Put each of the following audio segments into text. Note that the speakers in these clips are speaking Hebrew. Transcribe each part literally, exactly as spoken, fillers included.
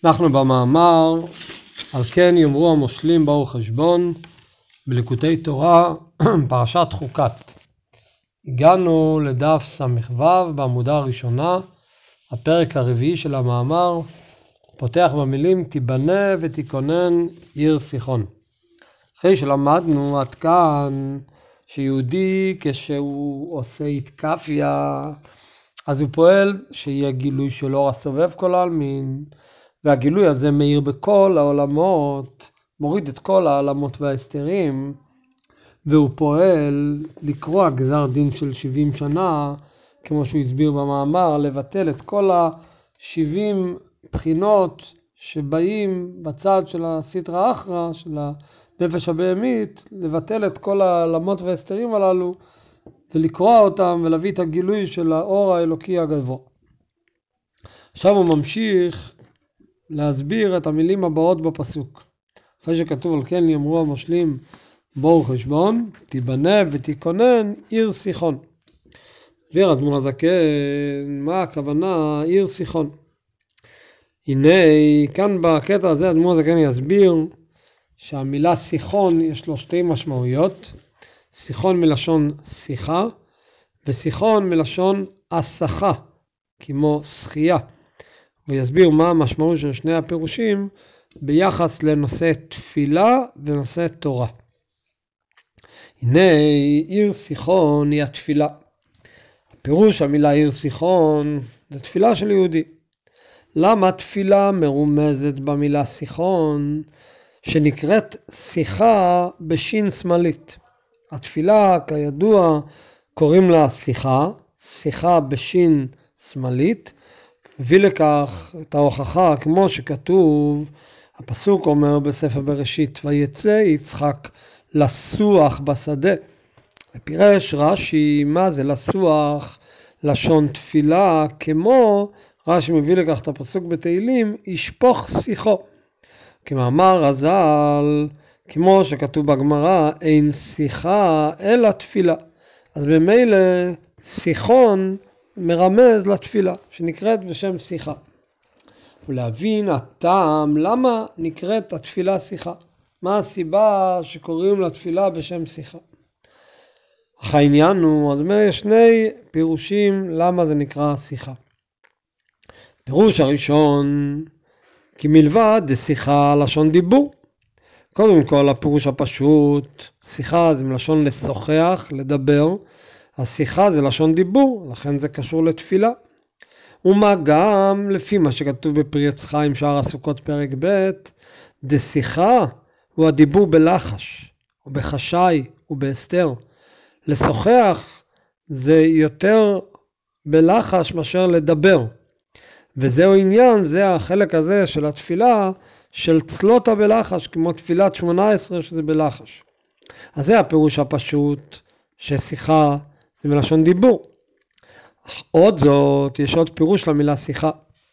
אנחנו במאמר על כן יאמרו המושלים באו חשבון בליקוטי תורה פרשת חוקת. הגענו לדף ס"ו בעמודה הראשונה, הפרק הרביעי של המאמר פותח במילים תיבנה ותיכונן עיר סיחון. אחרי שלמדנו עד כאן שיהודי כשהוא עושה התקפיה אז הוא פועל שיהיה גילוי של אור הסובב כל העלמין, והגילוי הזה מאיר בכל העולמות, מוריד את כל העולמות וההסתרים, והוא פועל לקרוא גזר דין של שבעים שנה, כמו שהוא הסביר במאמר, לבטל את כל ה-שבעים בחינות שבאים בצד של הסטרא אחרא, של הנפש הבהמית, לבטל את כל העולמות וההסתרים הללו, ולקרוא אותם ולהביא את הגילוי של האור האלוקי הגבוה. עכשיו הוא ממשיך להסביר את המילים הבאות בפסוק. אחרי שכתוב על כן יאמרו המושלים באו חשבון, תיבנה ותיכונן עיר סיחון. הסביר האדמו"ר הזקן מה הכוונה עיר סיחון. הנה כאן בקטע הזה האדמו"ר הזקן יסביר שהמילה סיחון יש לו שתי משמעויות. סיחון מלשון שיחה וסיחון מלשון הסחה, כמו שחייה. ויסביר מה המשמעות של שני הפירושים ביחס לנושא תפילה ונושא תורה. הנה עיר סיחון היא התפילה. הפירוש המילה עיר סיחון זה תפילה של יהודי. למה תפילה מרומזת במילה סיחון שנקראת שיחה בשין שמאלית? התפילה כידוע קוראים לה שיחה, שיחה בשין שמאלית, מביא לכך את ההוכחה כמו שכתוב, הפסוק אומר בספר בראשית, ויצא יצחק לסוח בשדה. ופירש רש"י מה זה לסוח לשון תפילה, כמו רש"י מביא לכך את הפסוק בתהילים, ישפוך שיחו. כמאמר רז"ל, כמו שכתוב בגמרא, אין שיחה אלא תפילה. אז במילא שיחון מרמז לתפילה, שנקראת בשם שיחה. ולהבין הטעם למה נקראת התפילה שיחה. מה הסיבה שקוראים לתפילה בשם שיחה? אך העניין הוא, אז אומר, יש שני פירושים למה זה נקרא שיחה. פירוש הראשון, כי מלבד שיחה לשון דיבור. קודם כל הפירוש הפשוט, שיחה זה מלשון לשוחח, לדבר. השיחה זה לשון דיבור, לכן זה קשור לתפילה. ומה גם לפי מה שכתוב בפרי עץ חיים שער הסוכות פרק ב', דשיחה הוא הדיבור בלחש, או בחשאי, ובהסתר. לשוחח זה יותר בלחש מאשר לדבר. וזהו עניין, זה החלק הזה של התפילה, של צלותה בלחש, כמו תפילת שמונה עשרה שזה בלחש. אז זה הפירוש הפשוט, ששיחה זה מלשון דיבור. עוד זאת, יש עוד פירוש למילה שיחה.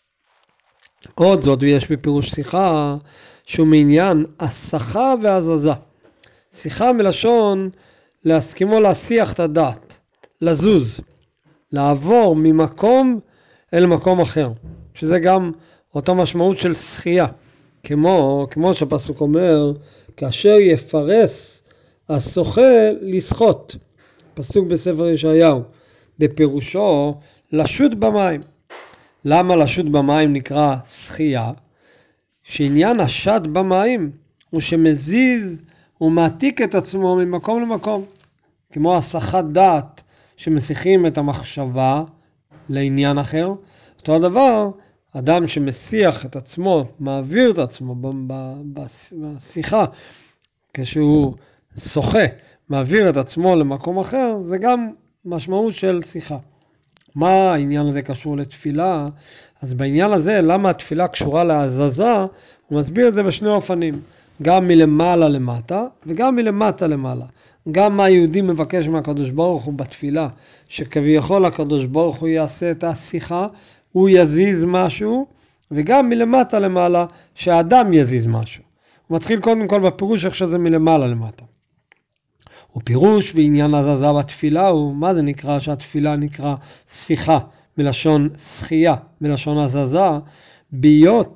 עוד זאת, יש בפירוש שיחה, שהוא מעניין הסחה והזזה. שיחה מלשון להסכימו להסיח את הדעת, לזוז, לעבור ממקום אל מקום אחר. שזה גם אותה משמעות של שחייה. כמו, כמו שהפסוק אומר, כאשר יפרס השוחה לשחות. פסוק בספר ישעיהו. בפירושו לשוט במים. למה לשוט במים נקרא שחייה? שעניין השט במים הוא שמזיז ומעתיק את עצמו ממקום למקום. כמו הסחת דעת שמסיחים את המחשבה לעניין אחר. אותו הדבר, אדם שמסיח את עצמו, מעביר את עצמו בשיחה, כשהוא שוחה, מעביר את עצמו למקום אחר, זה גם משמעות של שיחה. מה העניין הזה קשור לתפילה? אז בעניין הזה, למה התפילה קשורה להזזה, הוא מסביר את זה בשני אופנים. גם מלמעלה למטה, וגם מלמטה למעלה. גם מה היהודי מבקש מהקדוש ברוך הוא בתפילה, שכביכול הקדוש ברוך הוא יעשה את השיחה, הוא יזיז משהו, וגם מלמטה למעלה, שהאדם יזיז משהו. הוא מתחיל קודם כל בפירוש איך שזה מלמעלה למטה. ופירוש ועניין הזזה בתפילה הוא, מה זה נקרא שהתפילה נקרא שיחה, מלשון שחייה, מלשון הזזה, ביות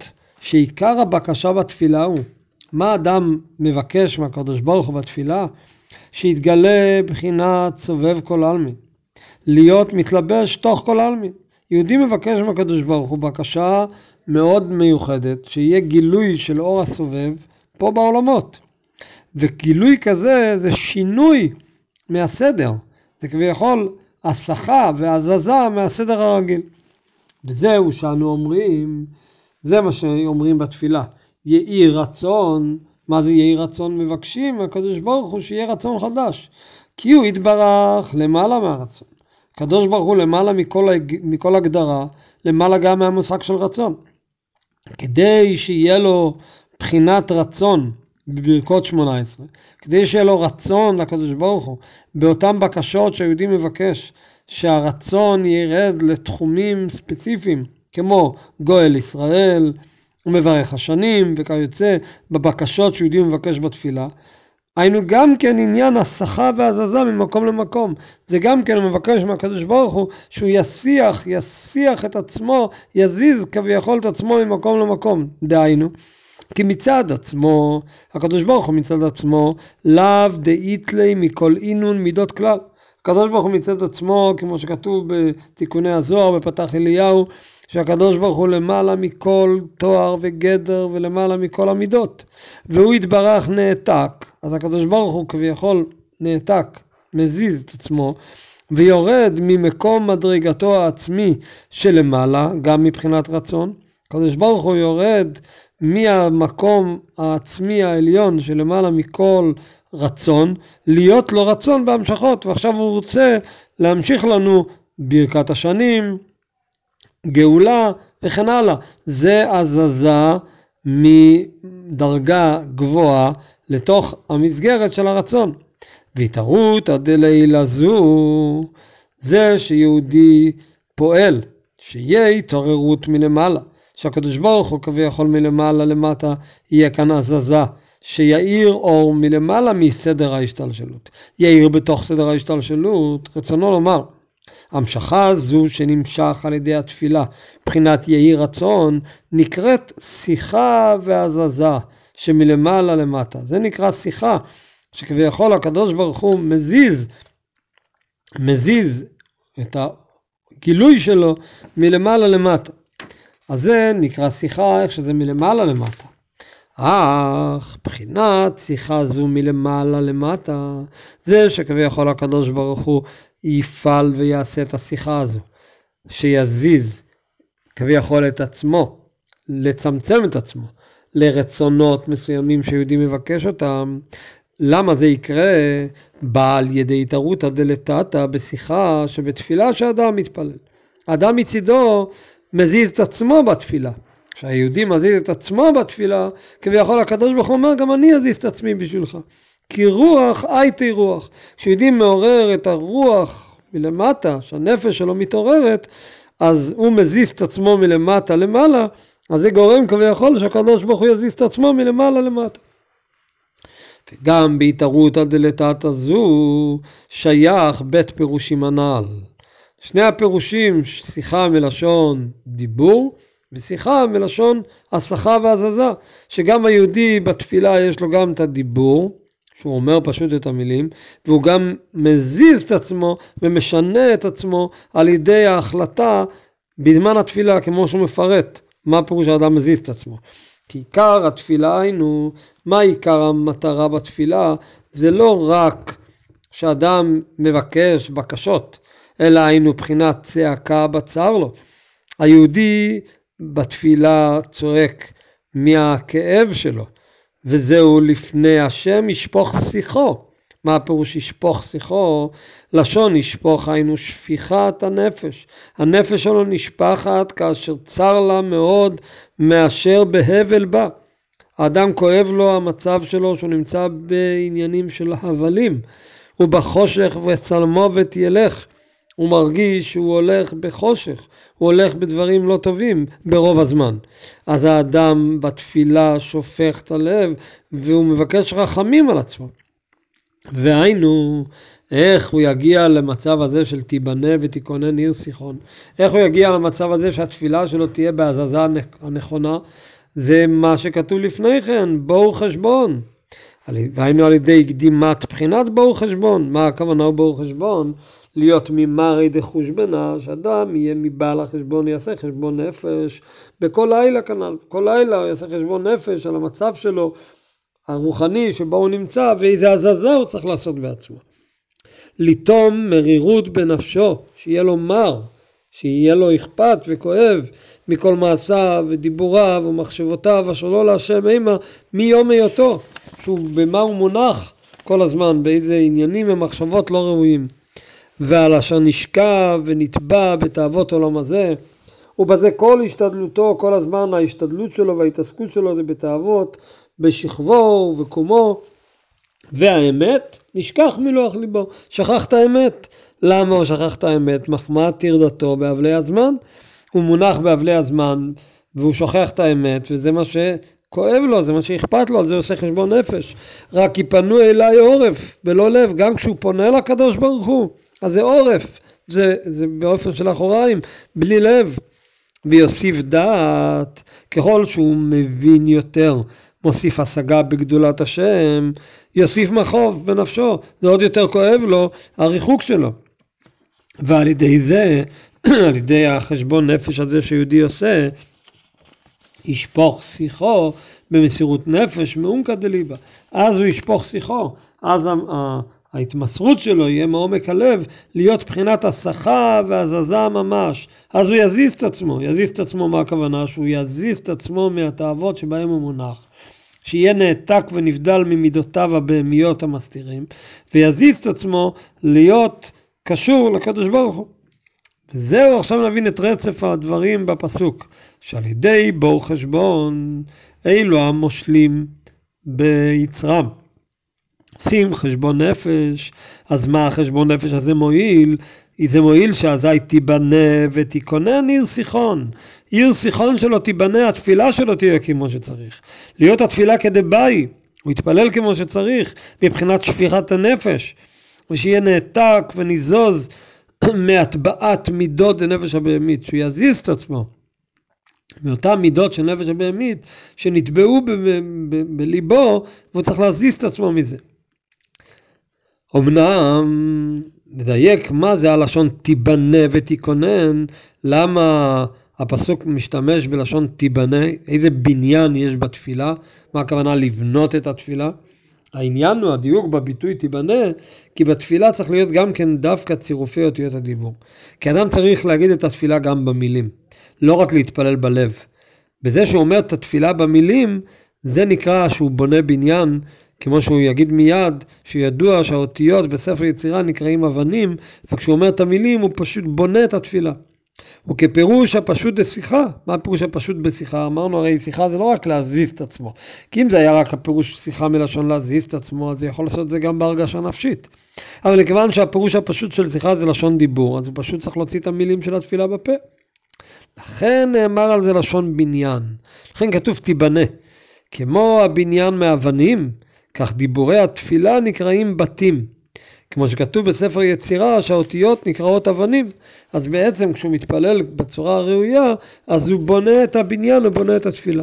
שעיקר הבקשה בתפילה הוא, מה אדם מבקש מהקדוש ברוך הוא בתפילה? שיתגלה בחינת סובב כל עלמין, להיות מתלבש תוך כל עלמין. יהודי מבקש מהקדוש ברוך הוא בקשה מאוד מיוחדת, שיהיה גילוי של אור הסובב פה בעולמות. וגילוי כזה זה שינוי מהסדר, זה כביכול הסחה והזזה מהסדר הרגיל. וזהו שאנו אומרים, זה מה שאומרים בתפילה, יהי רצון. מה זה יהי רצון? מבקשים הקדוש ברוך הוא שיהיה רצון חדש, כי הוא יתברך למעלה מהרצון. הקדוש ברוך הוא למעלה מכל, מכל הגדרה, למעלה גם מהמושג של רצון. כדי שיהיה לו בחינת רצון בברכות שמונה עשרה, כדי שיהיה לו רצון לקדוש ברוך הוא באותן בקשות שהיהודי מבקש, שהרצון ירד לתחומים ספציפיים כמו גואל ישראל ומברך השנים וכיוצא בבקשות שיהודי מבקש בתפילה, היינו גם כן עניין הסחה והזזה ממקום למקום. זה גם כן מבקש מהקדוש ברוך הוא שהוא יסיח, יסיח את עצמו, יזיז כביכול את עצמו ממקום למקום. דהיינו, כי מצד עצמו, הקדוש ברוך הוא מצד עצמו, לאו דאית לי מכל אינון מידות כלל. הקדוש ברוך הוא מצד עצמו, כמו שכתוב בתיקוני הזוהר בפתח אליהו, שהקדוש ברוך הוא למעלה מכל תואר וגדר ולמעלה מכל המידות. והוא יתברך נעתק. אז הקדוש ברוך הוא כביכול נעתק, מזיז את עצמו, ויורד ממקום מדרגתו העצמי שלמעלה, גם מבחינת רצון. הקדוש ברוך הוא יורד מהמקום העצמי העליון שלמעלה מכל רצון, להיות לו רצון בהמשכות, ועכשיו הוא רוצה להמשיך לנו ברכת השנים, גאולה וכן הלאה. זה הזזה מדרגה גבוהה לתוך המסגרת של הרצון. והתערותא דלילה זו, זה שיהודי פועל, שיהיה התעוררות מלמעלה, שהקדוש ברוך הוא כביכול מלמעלה למטה יהיה כאן הזזה, שיעיר אור מלמעלה מסדר ההשתלשלות, יעיר בתוך סדר ההשתלשלות. רצונו לומר, המשכה זו שנמשך על ידי התפילה, בחינת יהי רצון, נקראת שיחה והזזה שמלמעלה למטה. זה נקרא שיחה, שכביכול הקדוש ברוך הוא מזיז, מזיז את הגילוי שלו מלמעלה למטה. אז זה נקרא שיחה, איך שזה מלמעלה למטה. אך בחינת שיחה זו מלמעלה למטה, זה שכביכול הקדוש ברוך הוא יפעל ויעשה את השיחה הזו, שיזיז כביכול את עצמו, לצמצם את עצמו לרצונות מסוימים שיהודי מבקש אותם. למה זה יקרה? בא על ידי התערותא דלתתא, בשיחה שבתפילה שאדם מתפלל. האדם מצידו מזיז את עצמו בתפילה. כשהיהודי מזיז את עצמו בתפילה, כביכול הקדוש ברוך הוא אומר, גם אני אזיז את עצמי בשבילך. כי רוח הייתי רוח. כשיהודי מעורר את הרוח מלמטה, שהנפש שלו מתעוררת, אז הוא מזיז את עצמו מלמטה למעלה, אז זה גורם כביכול שהקדוש ברוך הוא יזיז את עצמו מלמעלה למטה. וגם בהתערותא דלתתא זו שייך בית פירושים הנ"ל. שני הפירושים, שיחה מלשון דיבור, ושיחה מלשון הסחה והזזה, שגם היהודי בתפילה יש לו גם את הדיבור, שהוא אומר פשוט את המילים, והוא גם מזיז את עצמו ומשנה את עצמו על ידי ההחלטה בזמן התפילה, כמו שהוא מפרט מה פירוש האדם מזיז את עצמו. כי עיקר התפילה היינו, מה עיקר המטרה בתפילה? זה לא רק שאדם מבקש בקשות, אלא היינו בחינת צעקה בצר לו. היהודי בתפילה צועק מהכאב שלו, וזהו לפני השם ישפוך שיחו. מה הפירוש ישפוך שיחו? לשון ישפוך היינו שפיכת הנפש. הנפש שלו נשפחת כאשר צר לה מאוד מאשר בהבל בה. האדם כואב לו המצב שלו שהוא נמצא בעניינים של הבלים. הוא בחושך וצלמו ותילך. הוא מרגיש שהוא הולך בחושך. הוא הולך בדברים לא טובים ברוב הזמן. אז האדם בתפילה שופך את הלב והוא מבקש רחמים על עצמו. והיינו, איך הוא יגיע למצב הזה של תיבנה ותיכונן עיר סיחון? איך הוא יגיע למצב הזה שהתפילה שלו תהיה בהזזה הנכונה? זה מה שכתוב לפני כן, בואו חשבון. והיינו על ידי קדימת בחינת בואו חשבון. מה הכוונה בואו חשבון? להיות ממרי דחושבנה, שאדם יהיה מבעל החשבון, יעשה חשבון נפש בכל לילה כנ"ל. כל לילה הוא יעשה חשבון נפש על המצב שלו הרוחני שבו הוא נמצא, ואיזה הזזה הוא צריך לעשות בעצמו. ליטום מרירות בנפשו, שיהיה לו מר, שיהיה לו אכפת וכואב מכל מעשיו ודיבוריו ומחשבותיו אשר לא להשם אימה מיום היותו, שהוא במה הוא מונח כל הזמן, באיזה עניינים ומחשבות לא ראויים, ועל אשר נשקע ונטבע בתאוות עולם הזה, ובזה כל השתדלותו, כל הזמן ההשתדלות שלו וההתעסקות שלו זה בתאוות, בשכבו ובקומו, והאמת נשכח מלוח ליבו. שכח את האמת. למה הוא שכח את האמת? מחמת טרדתו באבלי הזמן. הוא מונח באבלי הזמן והוא שוכח את האמת, וזה מה שכואב לו, זה מה שאכפת לו, על זה עושה חשבון נפש. רק יפנו אליי עורף ולא לב, גם כשהוא פונה לקדוש ברוך הוא, אז זה עורף, זה, זה באופן של אחוריים, בלי לב. ויוסיף דעת, ככל שהוא מבין יותר, מוסיף השגה בגדולת השם, יוסיף מחוב בנפשו, זה עוד יותר כואב לו הריחוק שלו. ועל ידי זה, על ידי החשבון נפש הזה שיהודי עושה, ישפוך שיחו במסירות נפש מעומקא דליבא. אז הוא ישפוך שיחו, אז ההתמסרות שלו יהיה מעומק הלב, להיות בחינת השכה והזזה ממש. אז הוא יזיז את עצמו, יזיז את עצמו מה הכוונה? שהוא יזיז את עצמו מהתאוות שבהם הוא מונח. שיהיה נעתק ונבדל ממידותיו הבהמיות המסתירים, ויזיז את עצמו להיות קשור לקדוש ברוך הוא. וזהו, עכשיו נבין את רצף הדברים בפסוק, שעל ידי בואו חשבון, אילו המושלים ביצרם. שים חשבון נפש, אז מה החשבון נפש הזה מועיל? זה מועיל שאזי תיבנה ותיכונן עיר שיחון. עיר שיחון שלו תיבנה, התפילה שלו תהיה כמו שצריך. להיות התפילה כדבעי, הוא יתפלל כמו שצריך, מבחינת שפיכת הנפש, ושיהיה נעתק וניזוז מהטבעת מידות הנפש הבהמית, שהוא יזיז את עצמו מאותן מידות של נפש הבהמית שנטבעו ב- ב- ב- בליבו, והוא צריך להזיז את עצמו מזה. אמנם נדייק מה זה הלשון תיבנה ותיכונן, למה הפסוק משתמש בלשון תיבנה, איזה בניין יש בתפילה, מה הכוונה לבנות את התפילה? העניין הוא הדיוק בביטוי תיבנה, כי בתפילה צריך להיות גם כן דווקא צירופי אותיות הדיבור. כי אדם צריך להגיד את התפילה גם במילים, לא רק להתפלל בלב. בזה שהוא אומר את התפילה במילים, זה נקרא שהוא בונה בניין, כמו שהוא יגיד מיד, שידוע שהאותיות בספר יצירה נקראים אבנים, וכשהוא אומר את המילים הוא פשוט בונה את התפילה. וכפירוש הפשוט בשיחה. מה הפירוש הפשוט בשיחה? אמרנו הרי שיחה זה לא רק להזיז את עצמו. כי אם זה היה רק הפירוש שיחה מלשון להזיז את עצמו, אז זה יכול לעשות את זה גם בהרגשה נפשית. אבל לכיוון שהפירוש הפשוט של שיחה זה לשון דיבור, אז הוא פשוט צריך להוציא את המילים של התפילה בפה. לכן נאמר על זה לשון בניין. לכן כתוב תיבנה. כמו הבניין מאבנים, כך דיבורי התפילה נקראים בתים. כמו שכתוב בספר יצירה שהאותיות נקראות אבנים. אז בעצם כשהוא מתפלל בצורה ראויה, אז הוא בונה את הבניין, הוא בונה את התפילה.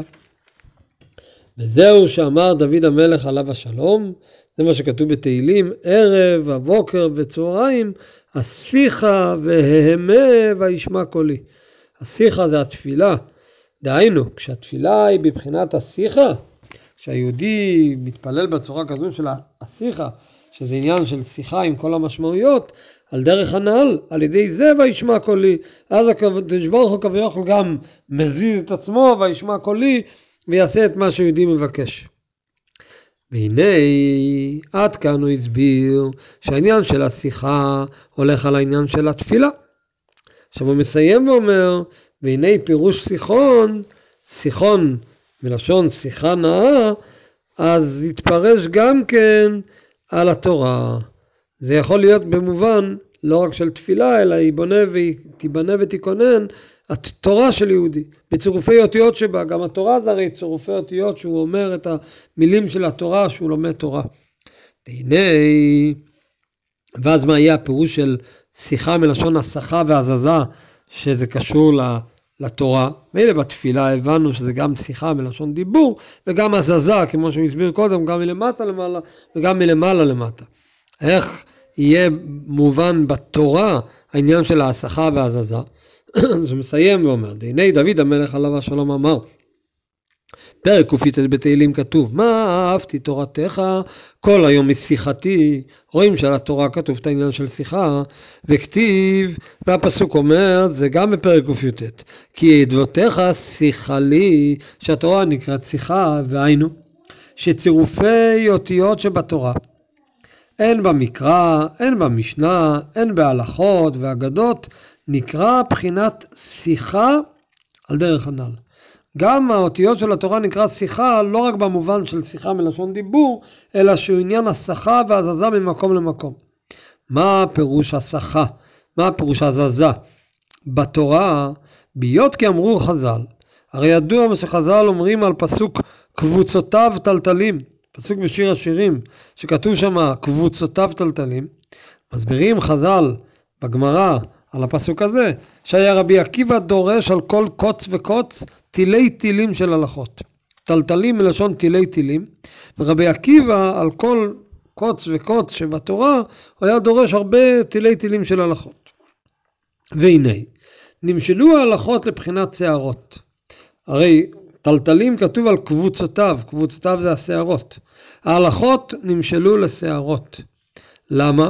וזהו שאמר דוד המלך עליו השלום, זה מה שכתוב בתהילים, ערב, הבוקר וצהריים, הספיחה וההמה וישמע קולי. השיחה זה התפילה. דהיינו, כשהתפילה היא בבחינת השיחה, כשהיהודי מתפלל בצורה כזו של השיחה, שזה עניין של שיחה עם כל המשמעויות, על דרך הנעל, על ידי זה וישמע קולי. אז הקדוש ברוך הוא כביכול גם מזיז את עצמו וישמע קולי, ויעשה את מה שיהודי מבקש. והנה, עד כאן הוא הסביר שהעניין של השיחה הולך על העניין של התפילה. עכשיו הוא מסיים ואומר, והנה פירוש שיחון, שיחון מלשון שיחה נאה, אז יתפרש גם כן על התורה. זה יכול להיות במובן לא רק של תפילה, אלא ייבנה ותיבנה ותיכונן התורה של יהודי, בצירופי אותיות שבה. גם התורה זה הרי צירופי אותיות שהוא אומר את המילים של התורה שהוא לומד תורה. והנה, ואז מה יהיה הפירוש של שיחה מלשון השכה והזזה, שזה קשור לתורה. מילא בתפילה הבנו שזה גם שיחה מלשון דיבור, וגם הזזה, כמו שהוא הסביר קודם, גם מלמטה למעלה וגם מלמעלה למטה. איך יהיה מובן בתורה העניין של ההסחה והזזה? זה מסיים ואומר, הנה דוד המלך עליו השלום אמר, פרק קופית בתהילים כתוב, מה אהבתי תורתך כל היום משיחתי. רואים שעל התורה כתוב את העניין של שיחה, וכתיב, והפסוק אומר, זה גם בפרק קופית, כי עדותיך שיחה לי, שהתורה נקראת שיחה, והיינו, שצירופי אותיות שבתורה, אין במקרא, אין במשנה, אין בהלכות ואגדות, נקרא בחינת שיחה על דרך הנ"ל. גם האותיות של התורה נקרא שיחה, לא רק במובן של שיחה מלשון דיבור, אלא שהוא עניין הסחה והזזה ממקום למקום. מה פירוש הסחה? מה פירוש הזזה? בתורה, ביות כי אמרו חז"ל, הרי ידוע שחז"ל אומרים על פסוק קבוצותיו טלטלים, פסוק בשיר השירים, שכתוב שם קבוצותיו טלטלים, מסבירים חז"ל בגמרא על הפסוק הזה, שהיה רבי עקיבא דורש על כל קוץ וקוץ תילי תילים של הלכות. טלטלים מלשון תילי תילים, ורבי עקיבא על כל קוץ וקוץ שבתורה, הוא היה דורש הרבה תילי תילים של הלכות. והנה, נמשלו ההלכות לבחינת שערות. הרי טלטלים כתוב על קבוצותיו, קבוצותיו זה השערות. ההלכות נמשלו לשערות. למה?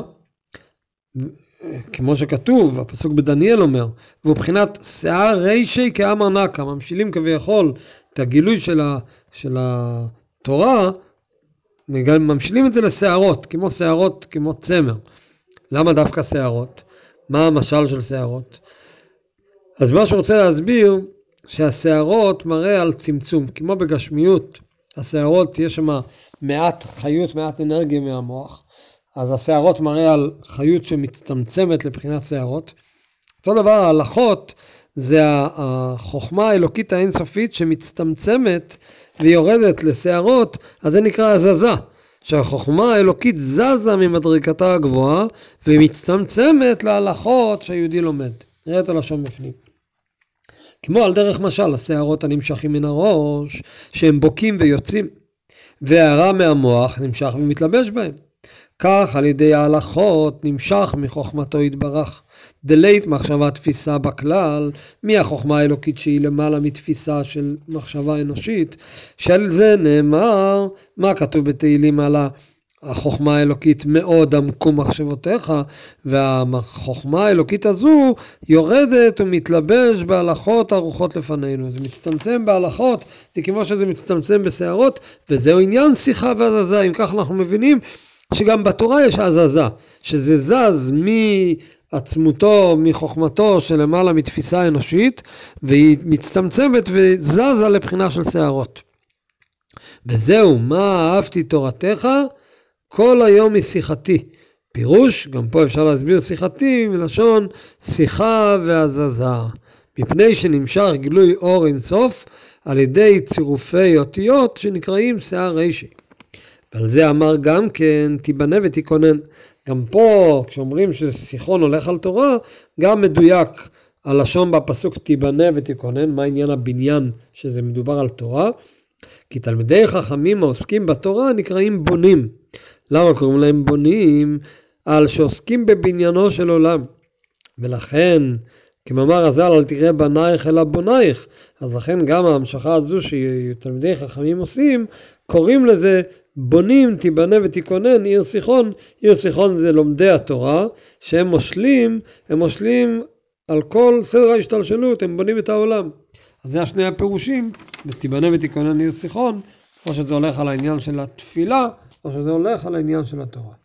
כמו שכתוב, הפסוק בדניאל אומר, והוא בחינת שיער רישי כאמר נקה, ממשילים כביכול את הגילוי של, ה, של התורה, ממשילים את זה לשערות, כמו שערות, כמו צמר. למה דווקא שערות? מה המשל של שערות? אז מה שרוצה להסביר, שהשערות מראה על צמצום, כמו בגשמיות, השערות יש שם מעט חיות, מעט אנרגיה מהמוח, אז השערות מראה על חיות שמצטמצמת לבחינת שערות. אותו דבר, ההלכות זה החוכמה האלוקית האינסופית שמצטמצמת ויורדת לשערות, אז זה נקרא הזזה, שהחוכמה האלוקית זזה ממדרגתה הגבוהה ומצטמצמת להלכות שהיהודי לומד. נראה את הלשון בפנים. כמו על דרך משל, השערות הנמשכים מן הראש, שהם בוקים ויוצאים, והערה מהמוח נמשך ומתלבש בהם. כך על ידי ההלכות נמשך מחוכמתו יתברך. דלית מחשבה תפיסה בכלל, מהחוכמה האלוקית שהיא למעלה מתפיסה של מחשבה אנושית. של זה נאמר, מה כתוב בתהילים על החוכמה האלוקית מאוד עמקו מחשבותיך, והחוכמה האלוקית הזו יורדת ומתלבש בהלכות ערוכות לפנינו. זה מצטמצם בהלכות, זה כמו שזה מצטמצם בשערות, וזהו עניין שיחה והזזה. אם כך אנחנו מבינים שגם בתורה יש הזזה, שזה זז מעצמותו, מחוכמתו של למעלה מתפיסה אנושית, והיא מצטמצמת וזזה לבחינה של שערות. וזהו, מה אהבתי תורתך? כל היום היא שיחתי. פירוש, גם פה אפשר להסביר שיחתי מלשון שיחה והזזה, מפני שנמשך גילוי אור אינסוף על ידי צירופי אותיות שנקראים שיער רישי. ועל זה אמר גם כן תיבנה ותיכונן. גם פה כשאומרים ששיחון הולך על תורה, גם מדויק הלשון בפסוק תיבנה ותיכונן, מה עניין הבניין שזה מדובר על תורה? כי תלמידי חכמים העוסקים בתורה נקראים בונים. למה קוראים להם בונים? על שעוסקים בבניינו של עולם. ולכן, כמאמר הז"ל, אל תראה בנייך אלא בונייך. אז לכן גם ההמשכה הזו שתלמידי חכמים עושים, קוראים לזה בונים, תיבנה ותיכונן, עיר שיחון. עיר שיחון זה לומדי התורה, שהם מושלים, הם מושלים על כל סדר ההשתלשלות, הם בונים את העולם. אז זה השני הפירושים, ותיבנה ותיכונן עיר שיחון, או שזה הולך על העניין של התפילה, או שזה הולך על העניין של התורה.